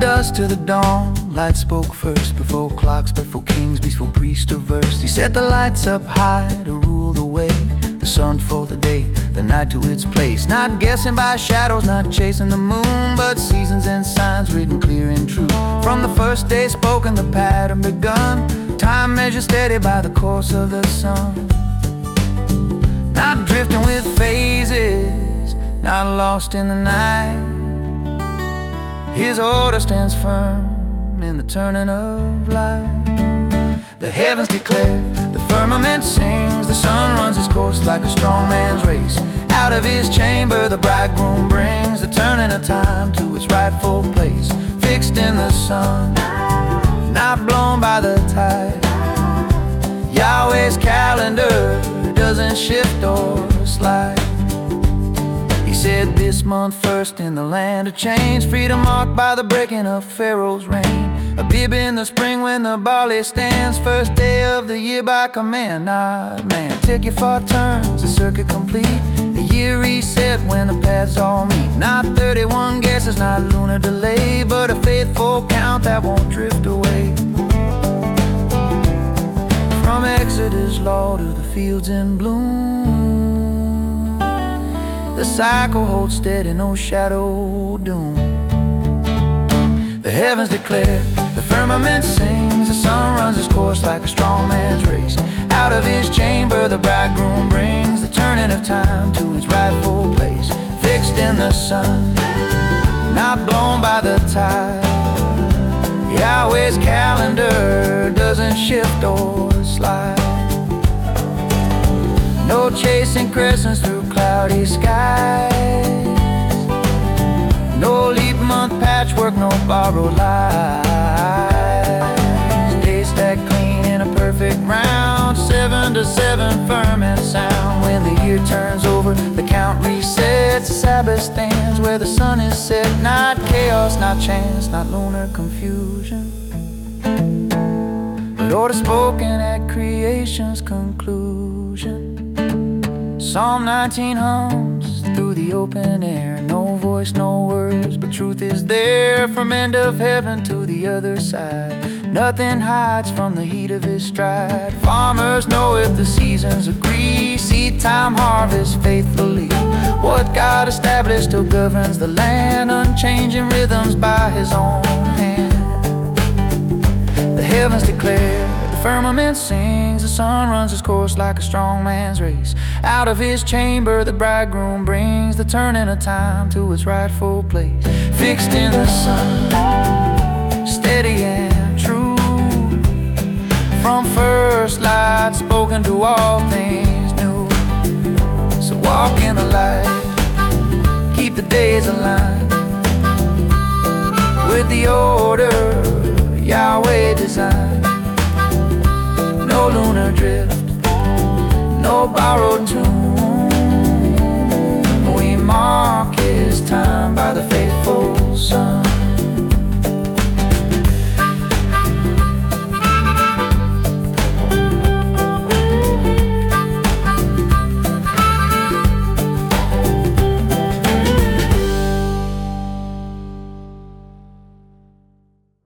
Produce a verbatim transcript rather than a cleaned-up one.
dusk to the dawn, light spoke first. Before clocks, before kings, before priests or verse. He set the lights up high to rule the way, the sun for the day, the night to its place. Not guessing by shadows, not chasing the moon, but seasons and signs written clear and true. From the first day spoken, the pattern begun, time measured steady by the course of the sun. Not drifting with phases, not lost in the night. His order stands firm in the turning of light. The heavens declare, the firmament sings, the sun runs his course like a strong man's race. Out of his chamber the bridegroom brings the turning of time to its rightful place. Fixed in the sun, not blown by the tide. Yahweh's calendar doesn't shift or slide. He said this month first in the land of change, freedom marked by the breaking of Pharaoh's reign. A bib in the spring when the barley stands, first day of the year by command, not man. Ticket for turns, the circuit complete, the year reset when the paths all meet. Not thirty-one guesses, not lunar delay, but a faithful count that won't drift away. From Exodus law to the fields in bloom, the cycle holds steady, no shadow doom. The heavens declare, the firmament sings, the sun runs his course like a strong man's race. Out of his chamber the bridegroom brings the turning of time to its rightful place. Fixed in the sun, not blown by the tide. Yahweh's calendar doesn't shift or slide. No chasing crescents through cloudy skies, no leap month patchwork, no borrowed lies. Days stack clean in a perfect round, seven to seven firm and sound. When the year turns over, the count resets. The Sabbath stands where the sun is set. Not chaos, not chance, not lunar confusion, but order spoken at creation's conclusion. Psalm nineteen hums through the open air. No voice, no words, but truth is there. From end of heaven to the other side, nothing hides from the heat of his stride. Farmers know if the seasons agree, seed time, harvest faithfully. What God established still governs the land, unchanging rhythms by his own hand. The heavens declare, the firmament sings, the sun runs his course like a strong man's race. Out of his chamber the bridegroom brings the turning of time to its rightful place. Fixed in the sun, steady and true, from first light spoken to all things new. So walk in the light, keep the days aligned with the order Yahweh designed. No lunar drift, no borrowed tune,